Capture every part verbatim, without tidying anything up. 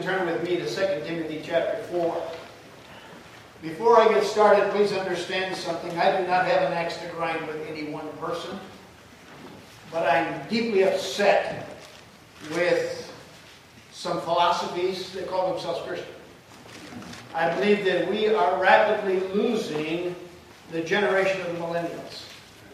and turn with me to Second Timothy chapter four. Before I get started, please understand something. I do not have an axe to grind with any one person, but I'm deeply upset with some philosophies that call themselves Christian. I believe that we are rapidly losing the generation of the millennials.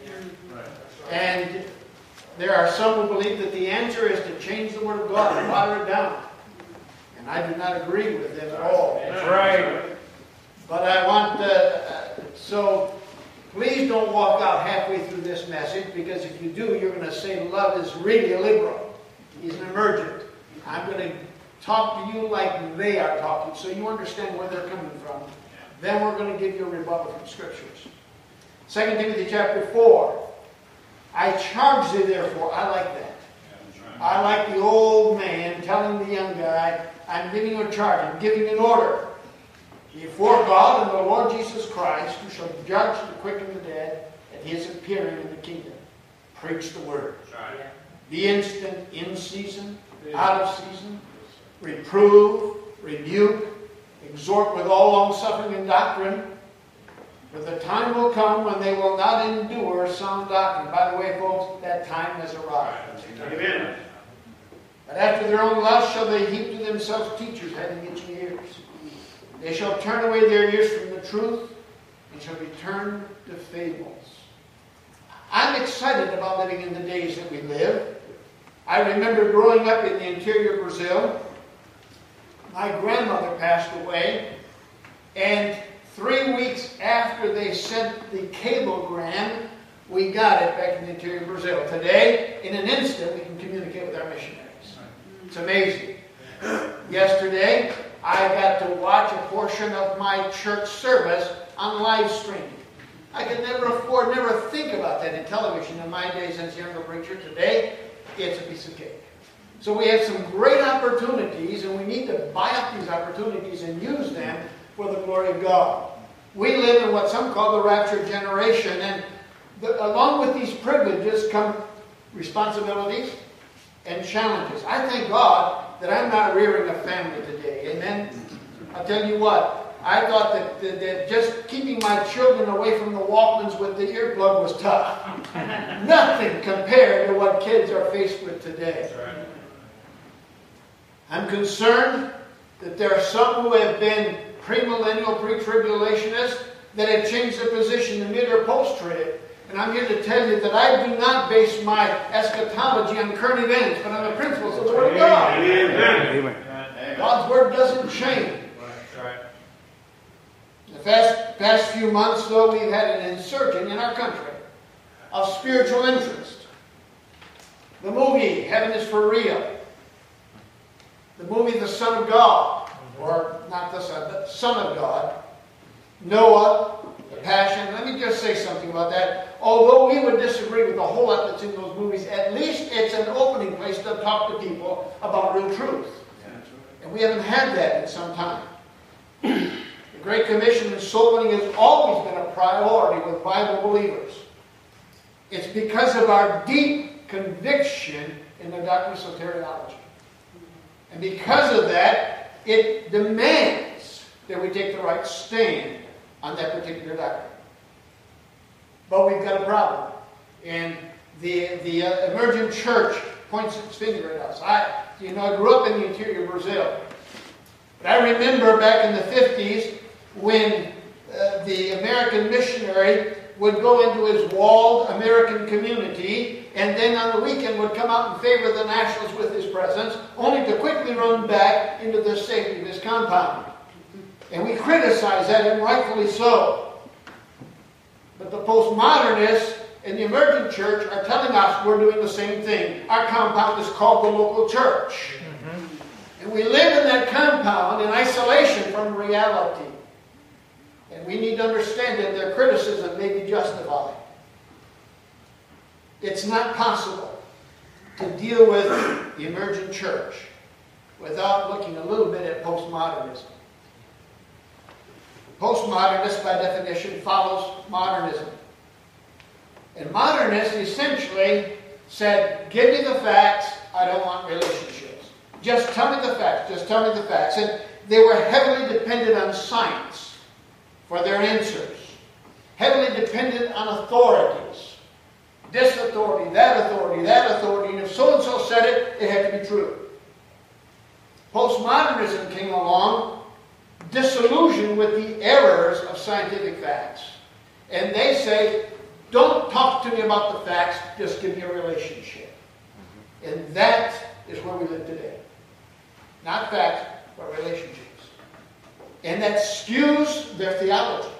And there are some who believe that the answer is to change the Word of God and water it down. And I do not agree with them at all. That's right. But I want to, uh, so please don't walk out halfway through this message, because if you do, you're going to say love is really a liberal. He's an emergent. I'm going to talk to you like they are talking, so you understand where they're coming from. Then we're going to give you a rebuttal from Scriptures. Second Timothy chapter four. I charge thee therefore. I like that. I like the old man telling the young guy, I'm giving you a charge. I'm giving you an order. Before God and the Lord Jesus Christ, who shall judge the quick and the dead at his appearing in the kingdom. Preach the word. Be instant, in season, out of season. Reprove, rebuke, exhort with all longsuffering and doctrine. For the time will come when they will not endure sound doctrine. By the way, folks, that time has arrived. Amen. But after their own lust shall they heap to themselves teachers having itching ears. They shall turn away their ears from the truth and shall be turned to fables. I'm excited about living in the days that we live. I remember growing up in the interior of Brazil. My grandmother passed away, and three weeks after they sent the cablegram, we got it back in the interior of Brazil. Today, in an instant, we can communicate with our missionaries. It's amazing. Yesterday, I got to watch a portion of my church service on live streaming. I could never afford, never think about that in television in my days as a younger preacher. Today, it's a piece of cake. So we have some great opportunities, and we need to buy up these opportunities and use them for the glory of God. We live in what some call the rapture generation, and the, along with these privileges come responsibilities and challenges. I thank God that I'm not rearing a family today. Amen? I'll tell you what, I thought that, that, that just keeping my children away from the Walkmans with the earplug was tough. Nothing compared to what kids are faced with today. Right. I'm concerned that there are some who have been premillennial, pre-tribulationists that have changed their position in mid or post-trib. And I'm here to tell you that I do not base my eschatology on current events, but on the principles of the Word of God. Amen. Amen. God's Word doesn't change. In the past, past few months, though, we've had an insurgence in our country of spiritual interest. The movie, Heaven is for Real. The movie, The Son of God, or not the Son, but Son of God. Noah, The Passion. Let me just say something about that. Although we would disagree with the whole lot that's in those movies, at least it's an opening place to talk to people about real truth. And we haven't had that in some time. The Great Commission and soul winning has always been a priority with Bible believers. It's because of our deep conviction in the doctrine of soteriology. And because of that, it demands that we take the right stand on that particular doctrine. But we've got a problem. And the, the uh, emergent church points its finger at us. I, you know, I grew up in the interior of Brazil. But I remember back in the fifties when uh, the American missionary would go into his walled American community, and then on the weekend would come out and favor the nationalists with his presence, only to quickly run back into the safety of his compound. And we criticize that, and rightfully so. But the postmodernists in the emergent church are telling us we're doing the same thing. Our compound is called the local church. Mm-hmm. And we live in that compound in isolation from reality. And we need to understand that their criticism may be justified. It's not possible to deal with the emergent church without looking a little bit at postmodernism. Postmodernist, by definition, follows modernism. And modernists essentially said, give me the facts, I don't want relationships. Just tell me the facts. Just tell me the facts. And they were heavily dependent on science for their answers. Heavily dependent on authorities. This authority, that authority, that authority. And if so-and-so said it, it had to be true. Postmodernism came along, disillusioned with the errors of scientific facts. And they say, don't talk to me about the facts, just give me a relationship. And that is where we live today. Not facts, but relationships. And that skews their theology.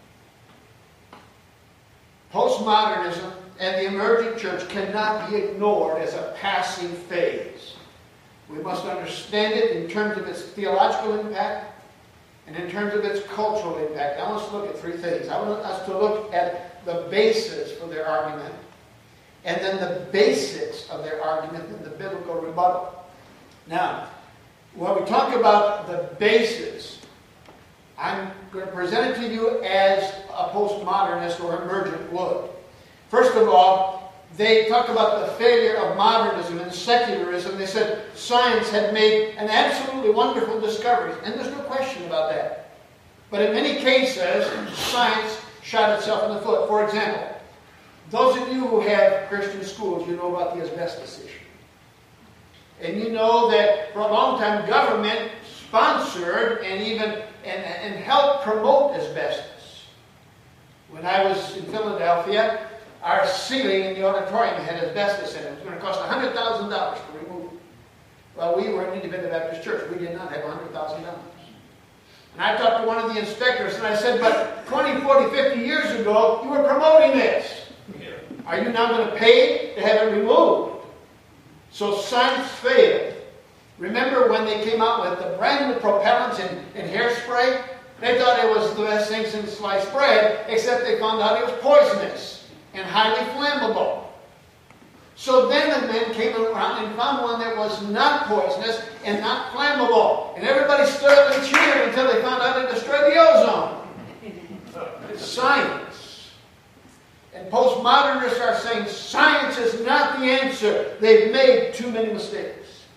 Postmodernism and the emerging church cannot be ignored as a passing phase. We must understand it in terms of its theological impact and in terms of its cultural impact. I want us to look at three things. I want us to look at the basis for their argument, and then the basics of their argument and the biblical rebuttal. Now, when we talk about the basis, I'm going to present it to you as a postmodernist or emergent would. First of all, they talk about the failure of modernism and secularism. They said science had made an absolutely wonderful discovery, and there's no question about that. But in many cases, science shot itself in the foot. For example, those of you who have Christian schools, you know about the asbestos issue. And you know that for a long time, government sponsored and even and, and helped promote asbestos. When I was in Philadelphia, our ceiling in the auditorium had asbestos in it. It was going to cost one hundred thousand dollars to remove it. Well, we were an independent Baptist church. We did not have one hundred thousand dollars. And I talked to one of the inspectors and I said, but twenty, forty, fifty years ago, you were promoting this. Are you now going to pay to have it removed? So science failed. Remember when they came out with the brand new propellants in, in hairspray? They thought it was the best thing since sliced bread, except they found out it was poisonous and highly flammable. So then the men came around and found one that was not poisonous and not flammable. And everybody stood up and cheered until they found out it destroyed the ozone. It's science. And postmodernists are saying science is not the answer. They've made too many mistakes.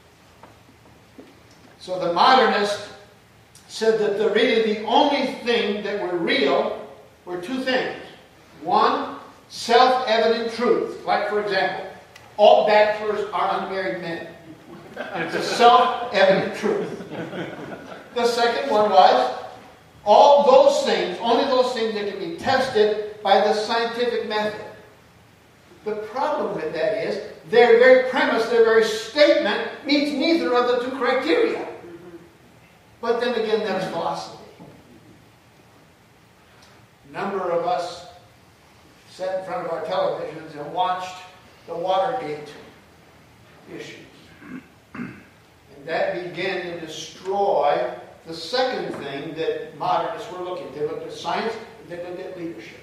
So the modernists said that the really the only thing that were real were two things. One, self-evident truth. Like, for example, all bachelors are unmarried men. It's a self-evident truth. The second one was all those things, only those things that can be tested by the scientific method. The problem with that is their very premise, their very statement meets neither of the two criteria. But then again, that's philosophy. A number of us sat in front of our televisions and watched the Watergate issues. And that began to destroy the second thing that modernists were looking at. They looked at science, they looked at leadership.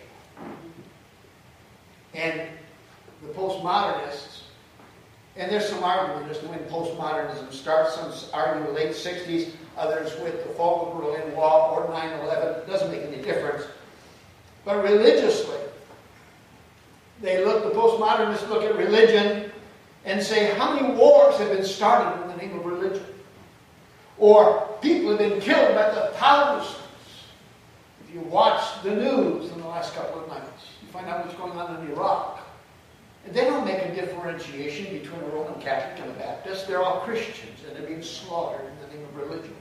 And the postmodernists, and there's some argument as to when postmodernism starts. Some argue the late sixties, others with the fall of the Berlin Wall or nine eleven. It doesn't make any difference. But religiously, they look, the postmodernists look at religion and say, how many wars have been started in the name of religion? Or people have been killed by the thousands. If you watch the news in the last couple of nights, you find out what's going on in Iraq. And they don't make a differentiation between a Roman Catholic and a Baptist. They're all Christians, and they're being slaughtered in the name of religion.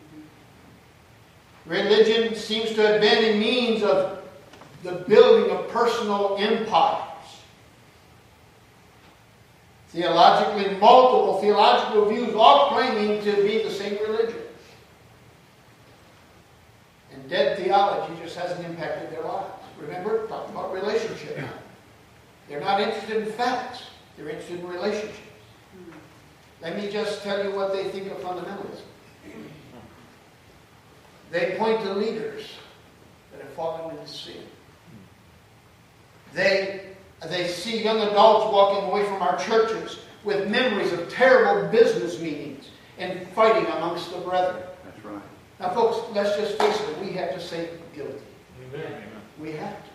Religion seems to have been a means of the building of personal empires. Theologically, multiple theological views, all claiming to be the same religion. And dead theology just hasn't impacted their lives. Remember, talking about relationship. They're not interested in facts. They're interested in relationships. Let me just tell you what they think of fundamentalism. They point to leaders that have fallen into sin. They, they see young adults walking away from our churches with memories of terrible business meetings and fighting amongst the brethren. That's right. Now, folks, let's just face it. We have to say guilty. Amen. We have to.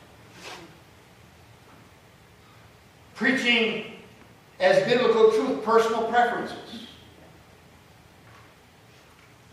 Preaching as biblical truth personal preferences.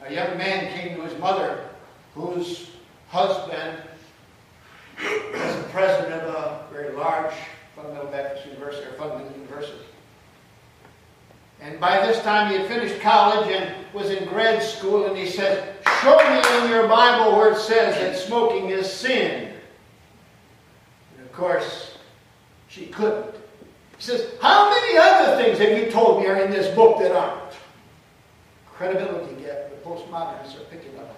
A young man came to his mother, whose husband was the president of a very large fundamental Baptist university, or fundamental university. And by this time he had finished college and was in grad school, and he said, "Show me in your Bible where it says that smoking is sin." And of course, she couldn't. He says, "How many other things have you told me are in this book that aren't?" Credibility gap the postmodernists are picking up.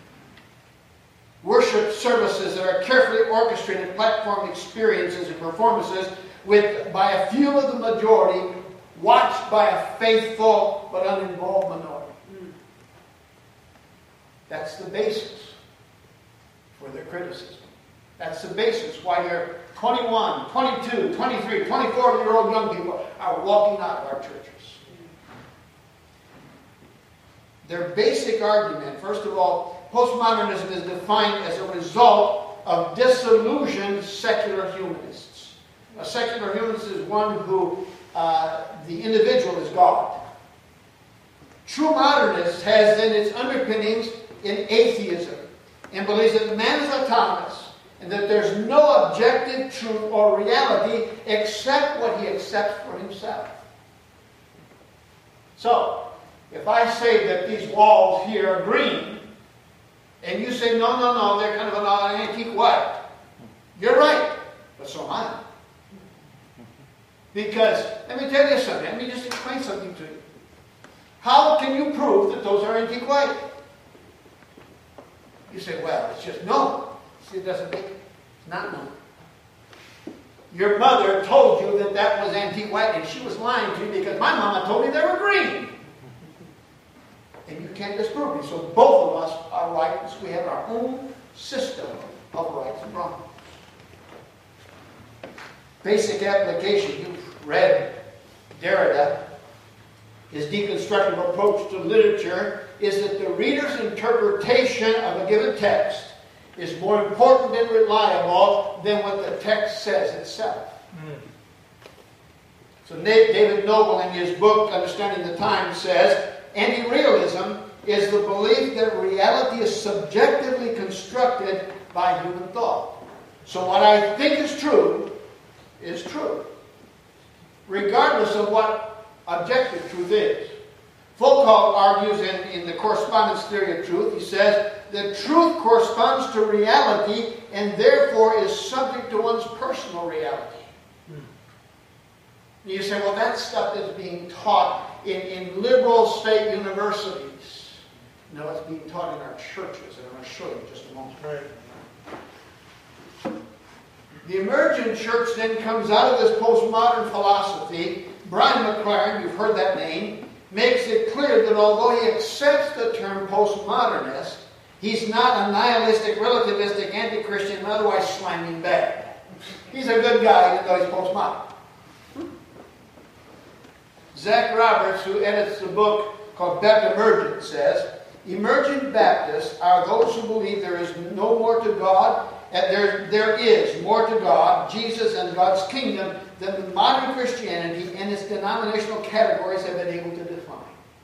Worship services that are carefully orchestrated platform experiences and performances with by a few of the majority, watched by a faithful but uninvolved minority. Mm. That's the basis for their criticism. That's the basis why your twenty-one, twenty-two, twenty-three, twenty-four-year-old young people are walking out of our churches. Their basic argument, first of all, postmodernism is defined as a result of disillusioned secular humanists. A secular humanist is one who uh, the individual is God. True modernist has in its underpinnings in atheism and believes that man is autonomous and that there's no objective truth or reality except what he accepts for himself. So, if I say that these walls here are green, and you say, no, no, no, they're kind of an antique white, you're right, but so am I. Because, let me tell you something, let me just explain something to you. How can you prove that those are antique white? You say, well, it's just no. See, it doesn't make it. It's not no. Your mother told you that that was antique white, and she was lying to you because my mama told me they were green. And you can't disprove me. So both of us are right. So we have our own system of rights and wrongs. Basic application. You've read Derrida. His deconstructive approach to literature is that the reader's interpretation of a given text is more important and reliable than what the text says itself. Mm. So David Noble, in his book, Understanding the Times, says, anti-realism is the belief that reality is subjectively constructed by human thought. So what I think is true is true, regardless of what objective truth is. Foucault argues in, in the correspondence theory of truth, he says that truth corresponds to reality and therefore is subject to one's personal reality. Hmm. You say, well, that stuff is being taught in, in liberal state universities. No, it's being taught in our churches, and I'm going to show you in just a moment. Right. The emergent church then comes out of this postmodern philosophy. Brian McLaren, you've heard that name, makes it clear that although he accepts the term postmodernist, he's not a nihilistic, relativistic, anti-Christian, and otherwise slamming bad. He's a good guy even though he's postmodern. Zach Roberts, who edits the book called Baptist Emergent, says, emergent Baptists are those who believe there is no more to God, and there, there is more to God, Jesus, and God's kingdom than the modern Christianity and its denominational categories have been able to define.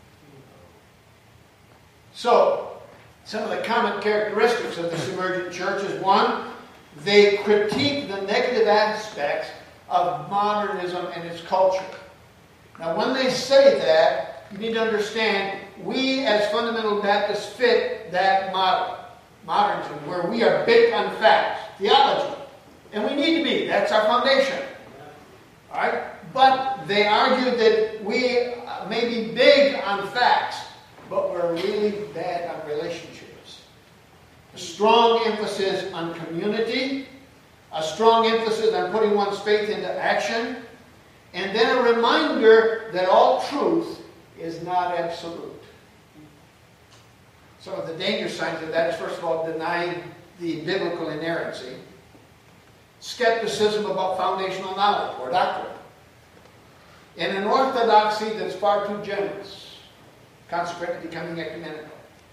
So, some of the common characteristics of this emergent church is, one, they critique the negative aspects of modernism and its culture. Now, when they say that, you need to understand, we as fundamental Baptists fit that model, modernism, where we are big on facts, theology. And we need to be. That's our foundation. All right? But they argue that we may be big on facts, but we're really bad on relationships. A strong emphasis on community, a strong emphasis on putting one's faith into action, and then a reminder that all truth is not absolute. Some of the danger signs of that is, first of all, denying the biblical inerrancy, skepticism about foundational knowledge or doctrine, and an orthodoxy that's far too generous, consequently becoming ecumenical.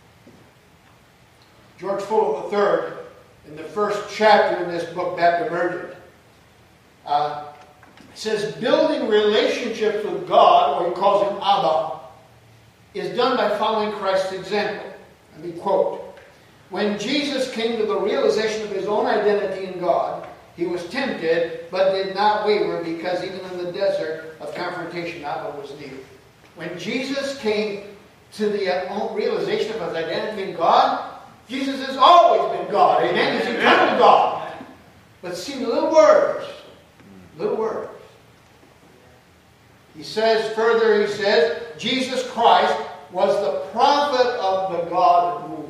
George Fuller the third, in the first chapter in this book, Baptist Emergent, uh, says building relationships with God, or he calls him Abba, is done by following Christ's example. Let me quote. When Jesus came to the realization of his own identity in God, he was tempted, but did not waver, because even in the desert of confrontation, Abba was near. When Jesus came to the realization of his identity in God, Jesus has always been God. Amen? He's eternal God. But see, little words. Little words. He says, further he says, Jesus Christ was the prophet of the God movement.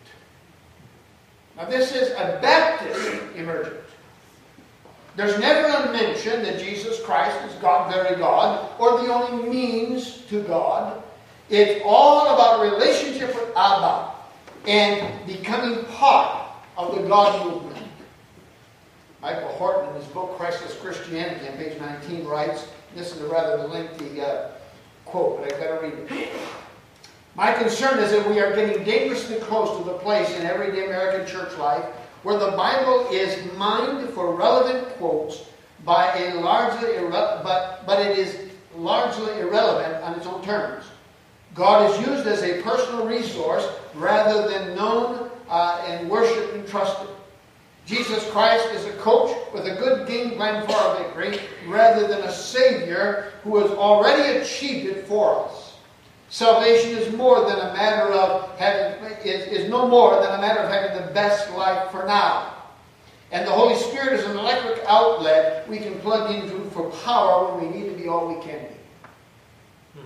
Now this is a Baptist emergence. There's never a mention that Jesus Christ is God, very God, or the only means to God. It's all about relationship with Abba and becoming part of the God movement. Michael Horton, in his book Christless Christianity, on page nineteen, writes, this is a rather lengthy uh, quote, but I've got to read it. My concern is that we are getting dangerously close to the place in everyday American church life where the Bible is mined for relevant quotes by a largely irre- but, but it is largely irrelevant on its own terms. God is used as a personal resource rather than known uh, and worshipped and trusted. Jesus Christ is a coach with a good game plan for our victory rather than a Savior who has already achieved it for us. Salvation is more than a matter of having is, is no more than a matter of having the best life for now. And the Holy Spirit is an electric outlet we can plug into for power when we need to be all we can be.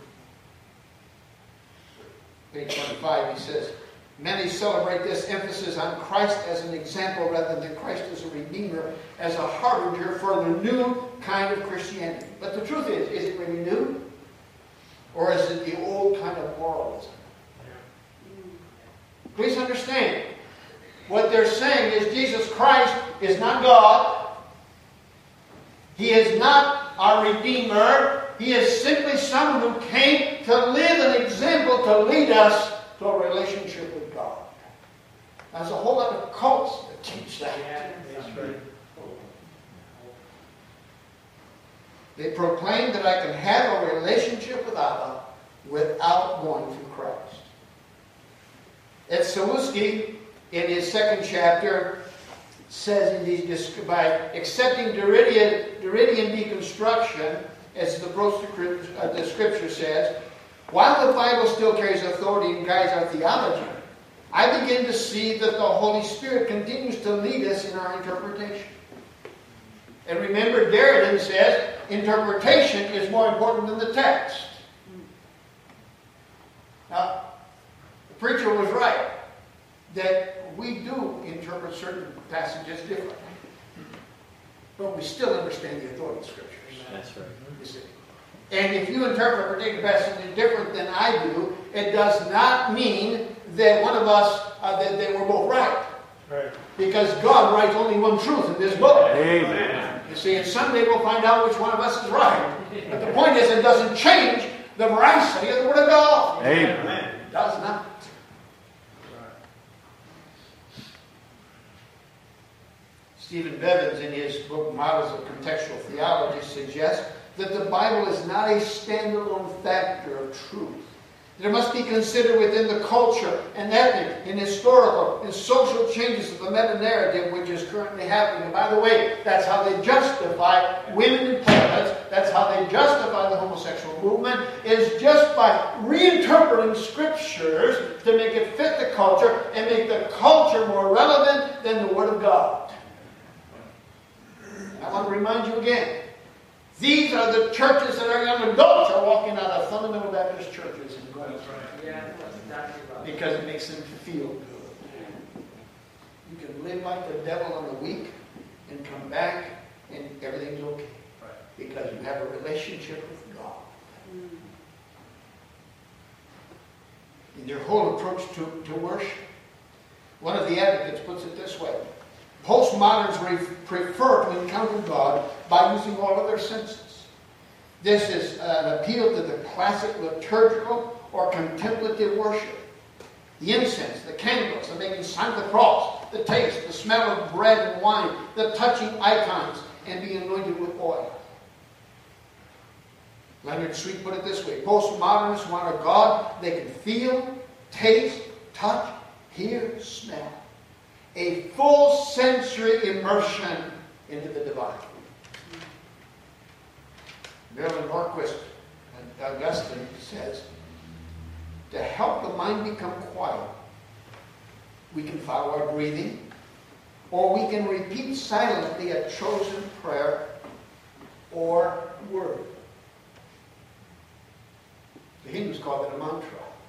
Page twenty-five, he says, many celebrate this emphasis on Christ as an example rather than Christ as a redeemer, as a harbinger for the new kind of Christianity. But the truth is, is it really new? Or is it the old kind of moralism? Please understand, what they're saying is Jesus Christ is not God. He is not our Redeemer. He is simply someone who came to live an example to lead us to a relationship with God. There's a whole lot of cults that teach that. Yeah, that's right. They proclaim that I can have a relationship with Abba without going through Christ. Ed Sawuski, in his second chapter, says in these, by accepting Derridian, Derridian deconstruction, as the approach to uh, the Scripture says, while the Bible still carries authority and guides our theology, I begin to see that the Holy Spirit continues to lead us in our interpretation. And remember, Derrida says, interpretation is more important than the text. Now, the preacher was right that we do interpret certain passages differently. But we still understand the authority of Scriptures. That's right. You see. And if you interpret a particular passage different than I do, it does not mean that one of us, uh, that, that we're both right. Right. Because God writes only one truth in this book. Amen. You see, and someday we'll find out which one of us is right. But the point is, it doesn't change the veracity of the Word of God. Amen. It does not. Stephen Bevins, in his book Models of Contextual Theology, suggests that the Bible is not a standalone factor of truth. That it must be considered within the culture and ethnic and historical and social changes of the meta-narrative which is currently happening. And by the way, that's how they justify women in toilets. That's how they justify the homosexual movement, is just by reinterpreting Scriptures to make it fit the culture and make the culture more relevant than the Word of God. I want to remind you again, these are the churches that our young adults are walking out of fundamental Baptist churches and going. That's right. Yeah, that's exactly right. Because it makes them feel good. You can live like the devil on the week and come back and everything's okay. Right. Because you have a relationship with God. In their whole approach to, to worship, one of the advocates puts it this way. Postmoderns re- prefer to encounter God by using all of their senses. This is an appeal to the classic liturgical or contemplative worship. The incense, the candles, the making sign of the cross, the taste, the smell of bread and wine, the touching icons, and being anointed with oil. Leonard Sweet put it this way. Postmodernists want a God they can feel, taste, touch, hear, smell. A full sensory immersion into the divine. Marilyn Norquist and Augustine says, to help the mind become quiet, we can follow our breathing, or we can repeat silently a chosen prayer or word. The Hindus call it a mantra.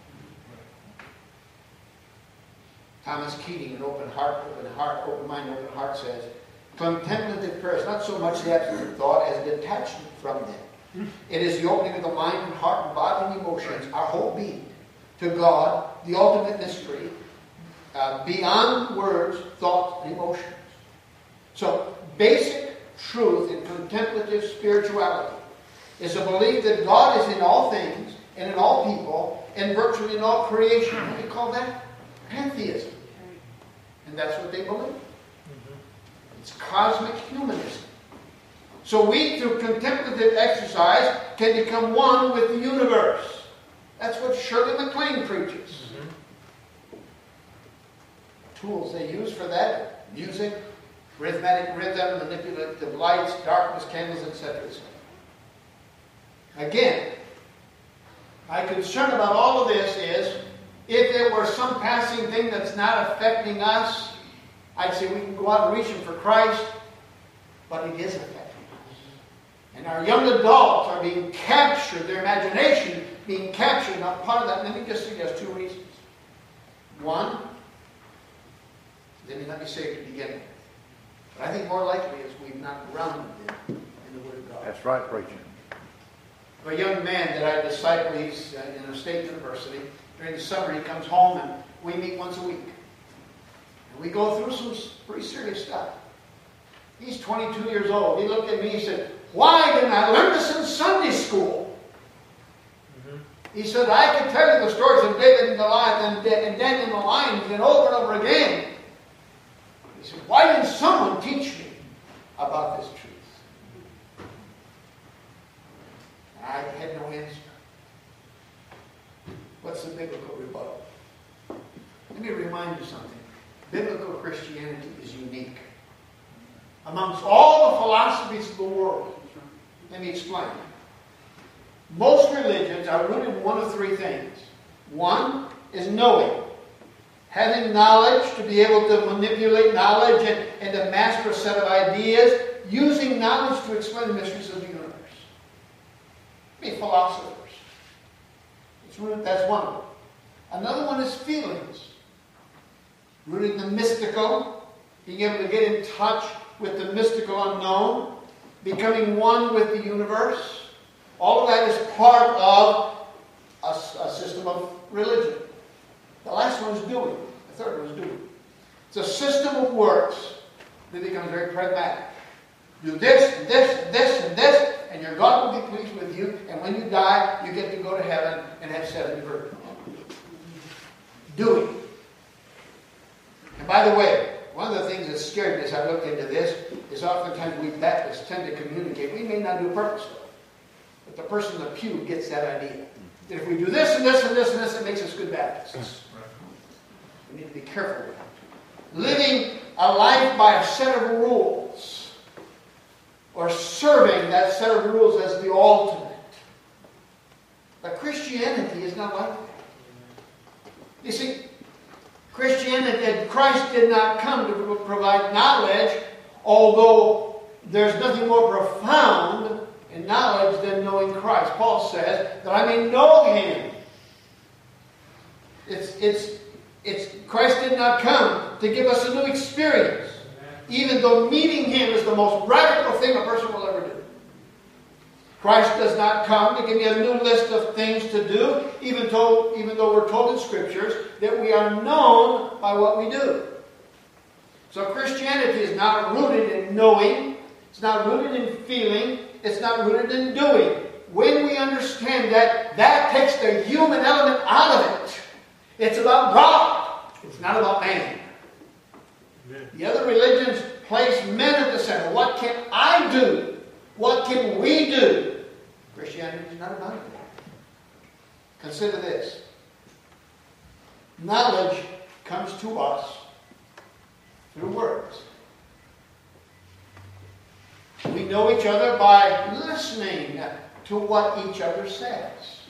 Thomas Keating, an open heart, open heart, open mind, open heart says, contemplative prayer is not so much the absence of thought as detachment from them. It is the opening of the mind and heart and body and emotions, our whole being, to God, the ultimate mystery, uh, beyond words, thoughts, and emotions. So, basic truth in contemplative spirituality is a belief that God is in all things and in all people and virtually in all creation. What do you call that? Pantheism. And that's what they believe. It's cosmic humanism. So we, through contemplative exercise, can become one with the universe. That's what Shirley MacLaine preaches. Mm-hmm. Tools they use for that: music, rhythmic rhythm, manipulative lights, darkness, candles, et cetera, et cetera. Again, my concern about all of this is, if it were some passing thing that's not affecting us, I'd say we can go out and reach Him for Christ, but it is affecting us. And our young adults are being captured, their imagination being captured. Now, part of that, let me just suggest two reasons. One, they may not be saved to begin with. But I think more likely is we've not grounded them in the Word of God. That's right, preacher. A young man that I disciple, he's uh, in a state university. During the summer, he comes home and we meet once a week. And we go through some pretty serious stuff. He's twenty-two years old. He looked at me and he said, "Why didn't I learn this in Sunday school?" Mm-hmm. He said, "I could tell you the stories of David and Goliath and, and Daniel and the lions and over and over again." He said, "Why didn't someone teach me about this truth?" I had no answer. What's the biblical rebuttal? Let me remind you something. Biblical Christianity is unique amongst all the philosophies of the world. Let me explain. Most religions are rooted in one of three things. One is knowing. Having knowledge to be able to manipulate knowledge and, and to master a set of ideas, using knowledge to explain the mysteries of the universe. Be philosophers. It's rooted, that's one of them. Another one is feelings. Rooted in the mystical, being able to get in touch with the mystical unknown, becoming one with the universe. All of that is part of a, a system of religion. The last one is doing. The third one is doing. It's a system of works that becomes very pragmatic. Do this, and this, and this, and this, and your God will be pleased with you, and when you die, you get to go to heaven and have seven virgins. Doing. And by the way, one of the things that scared me as I looked into this is oftentimes we Baptists tend to communicate. We may not do it purposely, but the person in the pew gets that idea. That if we do this and this and this and this, it makes us good Baptists. We need to be careful with that. Living a life by a set of rules, or serving that set of rules as the ultimate. But Christianity is not like that. You see, Christianity, Christ did not come to provide knowledge, although there's nothing more profound in knowledge than knowing Christ. Paul says that I may know Him. It's, it's, it's, Christ did not come to give us a new experience, even though meeting Him is the most radical thing a person will ever do. Christ does not come to give me a new list of things to do, even though, even though we're told in Scriptures that we are known by what we do. So Christianity is not rooted in knowing, it's not rooted in feeling, it's not rooted in doing. When we understand that, that takes the human element out of it. It's about God. It's not about man. Amen. The other religions place men at the center. What can I do? What can we do? Christianity is not about that. Consider this. Knowledge comes to us through words. We know each other by listening to what each other says.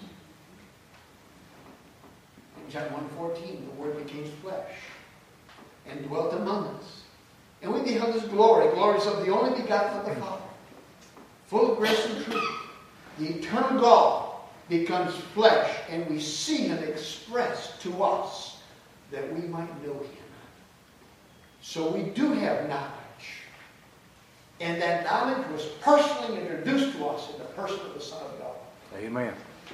In John one fourteen, the Word became flesh and dwelt among us. And we beheld His glory, glories of the only begotten of the Father, full of grace and truth. The eternal God becomes flesh, and we see Him expressed to us that we might know Him. So we do have knowledge. And that knowledge was personally introduced to us in the person of the Son of God. Amen.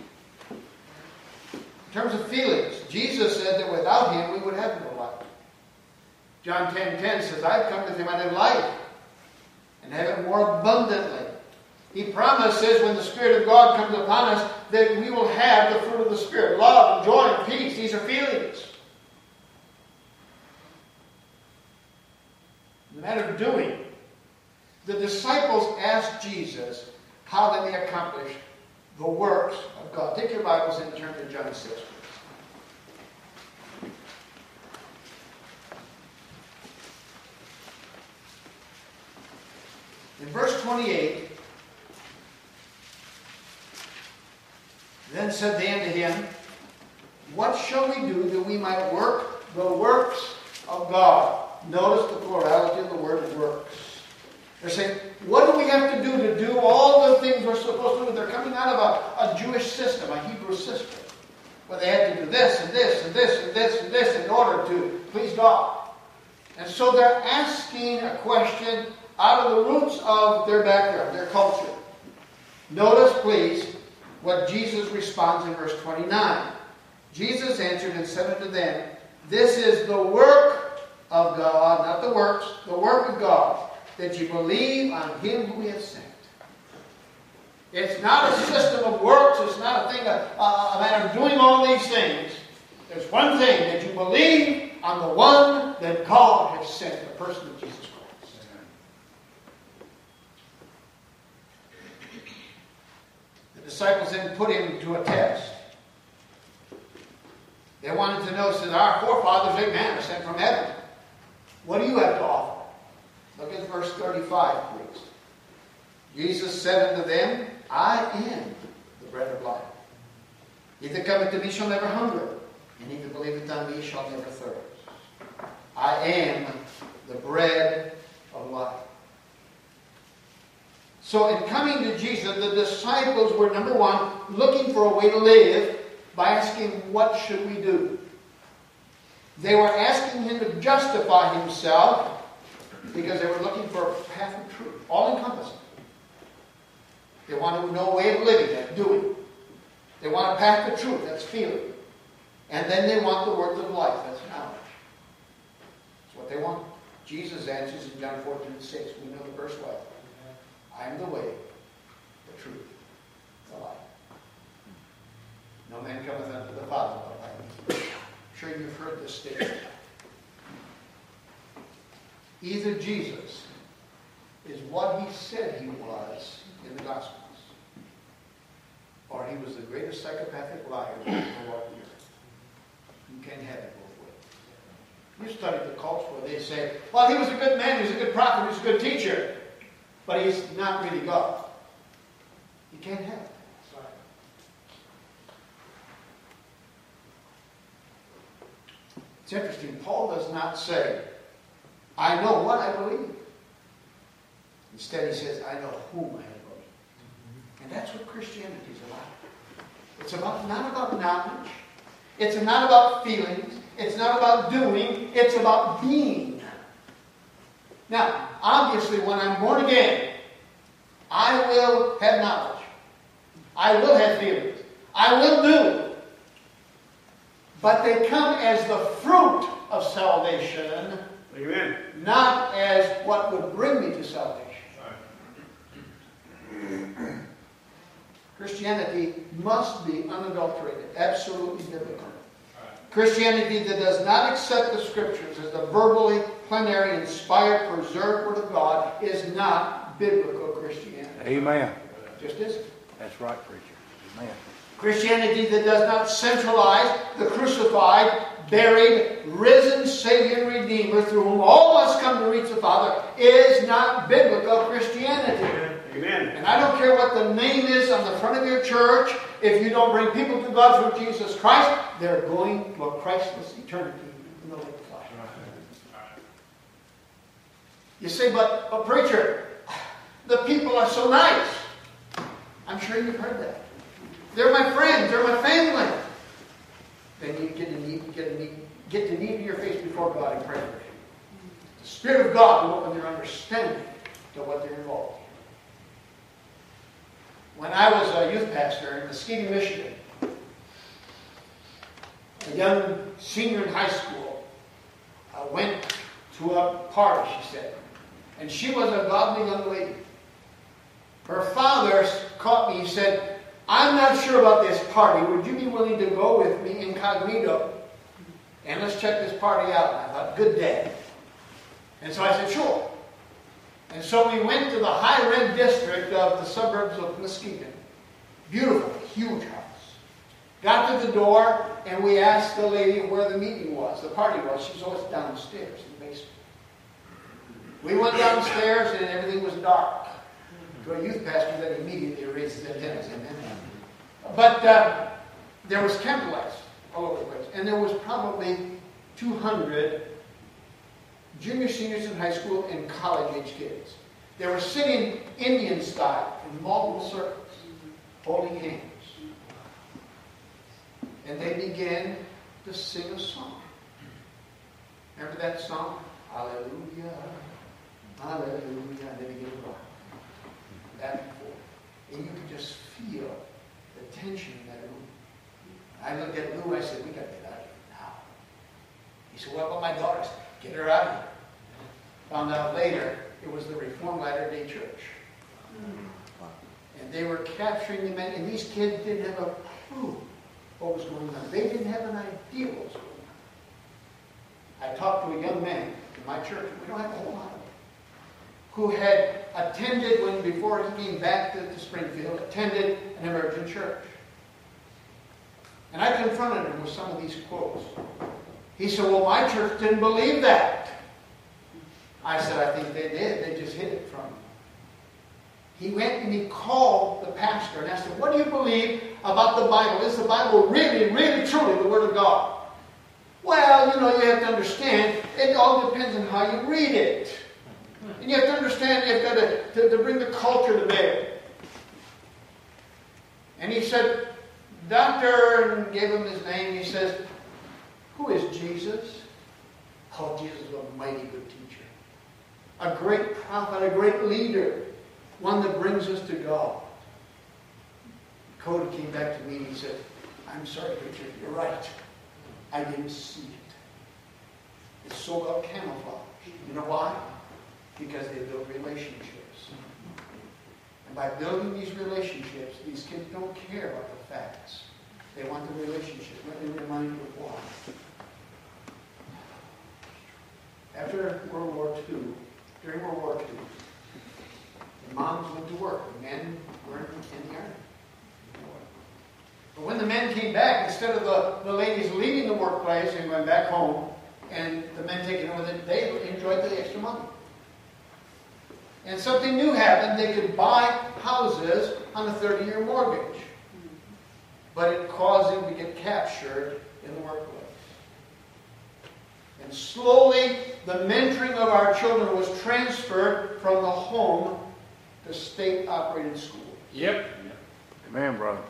In terms of feelings, Jesus said that without Him we would have no life. John ten ten says, I've come that they might have life and have it more abundantly. He promises when the Spirit of God comes upon us that we will have the fruit of the Spirit. Love and joy and peace. These are feelings. In the matter of doing, the disciples asked Jesus how they may accomplish the works of God. Take your Bibles and turn to John six, please. In verse twenty-eight, then said they unto him, what shall we do that we might work the works of God? Notice the plurality of the word works. They're saying, what do we have to do to do all the things we're supposed to do? They're coming out of a, a Jewish system, a Hebrew system, where they had to do this and this and this and this and this in order to please God. And so they're asking a question out of the roots of their background, their culture. Notice, please, what Jesus responds in verse twenty-nine. Jesus answered and said unto them, this is the work of God, not the works, the work of God, that you believe on Him who He has sent. It's not a system of works. It's not a thing, a, a matter of doing all these things. There's one thing, that you believe on the one that God has sent, the person of Jesus Christ. The disciples then put Him to a test. They wanted to know, said, our forefathers, eight men, are sent from heaven. What do you have to offer? Look at verse thirty-five, please. Jesus said unto them, I am the bread of life. He that cometh to me shall never hunger, and he that believeth on me shall never thirst. I am the bread of life. So in coming to Jesus, the disciples were, number one, looking for a way to live by asking, what should we do? They were asking Him to justify Himself because they were looking for a path of truth, all-encompassing. They want to know a way of living, that's doing. They want a path of truth, that's feeling. And then they want the words of life, that's knowledge. That's what they want. Jesus answers in John fourteen six. We know the verse well. I am the way, the truth, the life. No man cometh unto the Father but by me. I'm sure you've heard this statement. Either Jesus is what He said He was in the Gospels, or He was the greatest psychopathic liar who ever walked the earth. You can't have it both ways. You study the cults where they say, well, he was a good man, he was a good prophet, he was a good teacher, but he's not really God. You can't have it. It's interesting, Paul does not say, I know what I believe. Instead, he says, I know whom I believe. And that's what Christianity is about. It's about not about knowledge. It's not about feelings. It's not about doing. It's about being. Now, obviously, when I'm born again, I will have knowledge. I will have feelings. I will do. But they come as the fruit of salvation. Amen. Not as what would bring me to salvation. Right. Christianity must be unadulterated, absolutely biblical. Right. Christianity that does not accept the Scriptures as the verbally, plenary, inspired, preserved Word of God is not biblical Christianity. Amen. Just isn't. That's right, preacher. Amen. Christianity that does not centralize the crucified, buried, risen Savior and Redeemer through whom all must come to reach the Father is not biblical Christianity. Amen. And I don't care what the name is on the front of your church. If you don't bring people to God through Jesus Christ, they're going to a Christless eternity in the lake of fire. You say, but, but preacher, the people are so nice. I'm sure you've heard that. They're my friends. They're my family. Then you get to need, get to need, get to need your face before God and pray for you. The Spirit of God will open their understanding to what they're involved in. When I was a youth pastor in Muskegon, Michigan, a young senior in high school uh, went to a party, she said. And she was a godly young lady. Her father caught me. He said, I'm not sure about this party. Would you be willing to go with me incognito? And let's check this party out. And I thought, good day. And so I said, sure. And so we went to the high-rent district of the suburbs of Muskegon. Beautiful, huge house. Got to the door, and we asked the lady where the meeting was, the party was. She was always downstairs in the basement. We went downstairs, and everything was dark. To a youth pastor, that immediately raised his antennas. But uh, there was candlelights all over the place. And there was probably two hundred junior seniors in high school and college-age kids. They were sitting Indian style in multiple circles, holding hands. And they began to sing a song. Remember that song? Hallelujah, hallelujah. And they began to rock. Back and forth. And you could just feel the tension in that room. I looked at Lou and I said, we got to get out of here now. He said, what about my daughter? I said, get her out of here. Found out later it was the Reformed Latter-day Church. And they were capturing the men, and these kids didn't have a clue what was going on. They didn't have an idea what was going on. I talked to a young man in my church, we don't have a whole lot of them, who had attended, when before he came back to, to Springfield, attended an emergent church. And I confronted him with some of these quotes. He said, well, my church didn't believe that. I said, I think they did. They just hid it from me. He went and he called the pastor and asked him, what do you believe about the Bible? Is the Bible really, really, truly the Word of God? Well, you know, you have to understand, it all depends on how you read it. And you have to understand, you've got to, to, to bring the culture to bear. And he said, Doctor, and gave him his name, he says, who is Jesus? Oh, Jesus was a mighty good teacher. A great prophet, a great leader. One that brings us to God. Cody came back to me and he said, I'm sorry, Richard, you're right. I didn't see it. It's so well camouflaged. You know why? Because they build relationships. And by building these relationships, these kids don't care about the facts. They want the relationship. Let me remind you of why. After World War Two, during World War Two, the moms went to work. The men weren't in the army. But when the men came back, instead of the, the ladies leaving the workplace and going back home, and the men taking over, they enjoyed the extra money. And something new happened. They could buy houses on a thirty-year mortgage. But it caused them to get captured in the workplace. And slowly, the mentoring of our children was transferred from the home to state-operated schools. Yep. Amen, brother.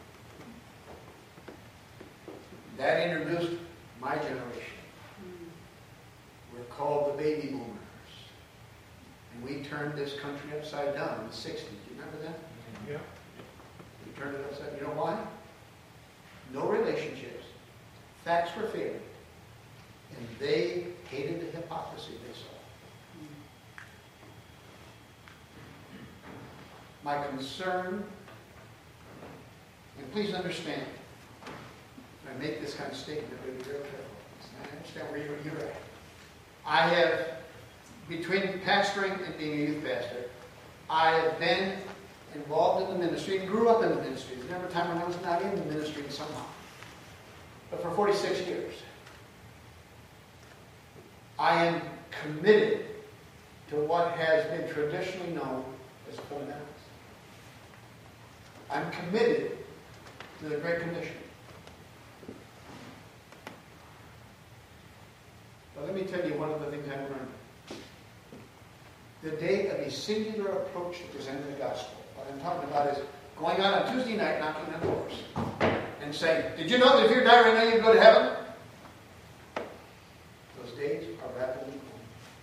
That introduced my generation. We're called the baby boomers. And we turned this country upside down in the sixties. Do you remember that? Yeah. We turned it upside down. You know why? No relationships. Facts were failing. And they hated the hypocrisy they saw. My concern, and please understand, when I make this kind of statement, I'm going to be very careful. I understand where you're, you're at. I have, between pastoring and being a youth pastor, I have been involved in the ministry and grew up in the ministry. There's never a time when I was not in the ministry somehow. But for forty-six years, I am committed to what has been traditionally known as fundamentals. I'm committed to the Great Commission. But let me tell you one of the things I've learned. The day of a singular approach to presenting the gospel. What I'm talking about is going out on Tuesday night, knocking on doors, and saying, did you know that if you're dying right now, you can go to heaven? Those days are rapidly gone.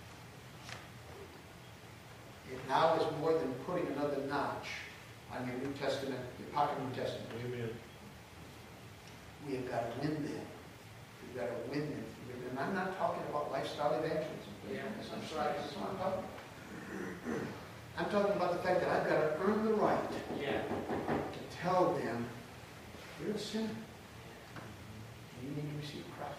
It now is more than putting another notch on your New Testament, your pocket New Testament. Amen. We have got to win them. We've got to win them. And I'm not talking about lifestyle evangelism. Yeah, That's that's not right. That's what I'm talking about. I'm talking about the fact that I've got to earn the right Yeah. to tell them, you're a sinner. And you need to receive Christ.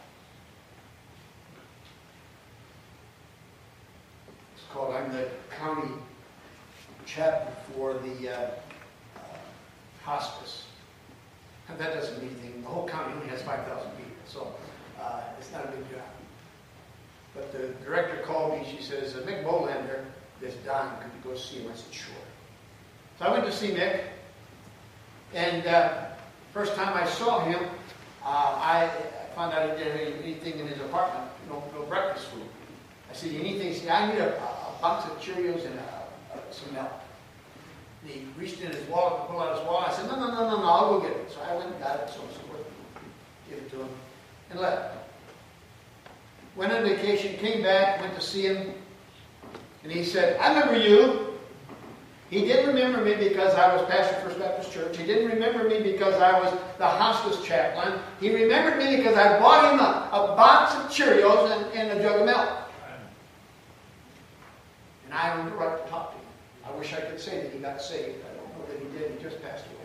It's called, I'm the county chaplain for the uh, uh, hospice. And that doesn't mean anything. The whole county only has five thousand people, so uh, it's not a big job. But the director called me. She says, Mick Bolander is dying. Could you go see him? I said, sure. So I went to see Mick. And uh, first time I saw him, uh, I found out he didn't have anything in his apartment, no, no breakfast food. I said, anything? He said, I need a, a box of Cheerios and a, a, some milk. And he reached in his wallet and pulled out his wallet. I said, no, no, no, no, no, I'll go get it. So I went and got it, so on and so forth. Gave it to him and left. Went on vacation, came back, went to see him, and he said, I remember you. He didn't remember me because I was pastor of First Baptist Church. He didn't remember me because I was the hospice chaplain. He remembered me because I bought him a, a box of Cheerios and, and a jug of milk. And I earned the right to talk to him. I wish I could say that he got saved. I don't know that he did. He just passed away.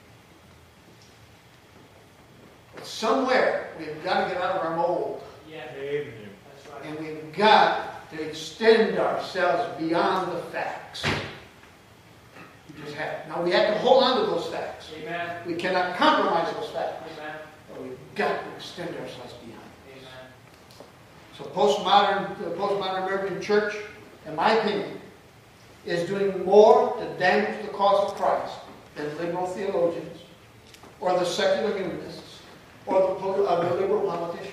But somewhere, we've got to get out of our mold. Yeah. Amen. That's right. And we've got to extend ourselves beyond the facts. We just have. Now, we have to hold on to those facts. Amen. We cannot compromise those facts. Amen. But we've got to extend ourselves beyond. Amen. So postmodern, the postmodern American church, in my opinion, is doing more to damage the cause of Christ than liberal theologians or the secular humanists or the, pol- uh, the liberal politicians.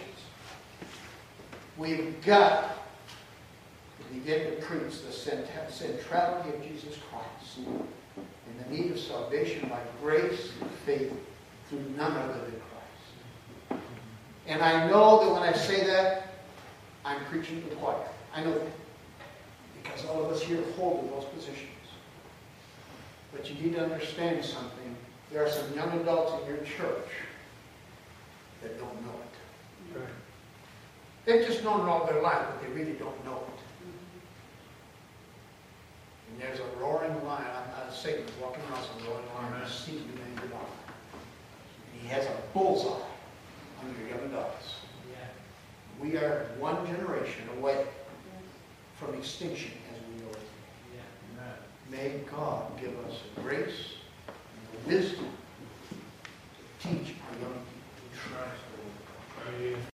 We've got to begin to preach the cent- centrality of Jesus Christ and the need of salvation by grace and faith through none other than Christ. And I know that when I say that, I'm preaching to the choir. I know that. Because all of us here hold those positions. But you need to understand something. There are some young adults in your church that don't know it. Right. They've just known it all their life, but they really don't know it. And there's a roaring lion. I'm not Satan walking around some roaring lion. He's seeking you in your life. And he has a bullseye on your young adults. Yeah. We are one generation away from extinction as we know it. Yeah. May God give us the grace and the wisdom to teach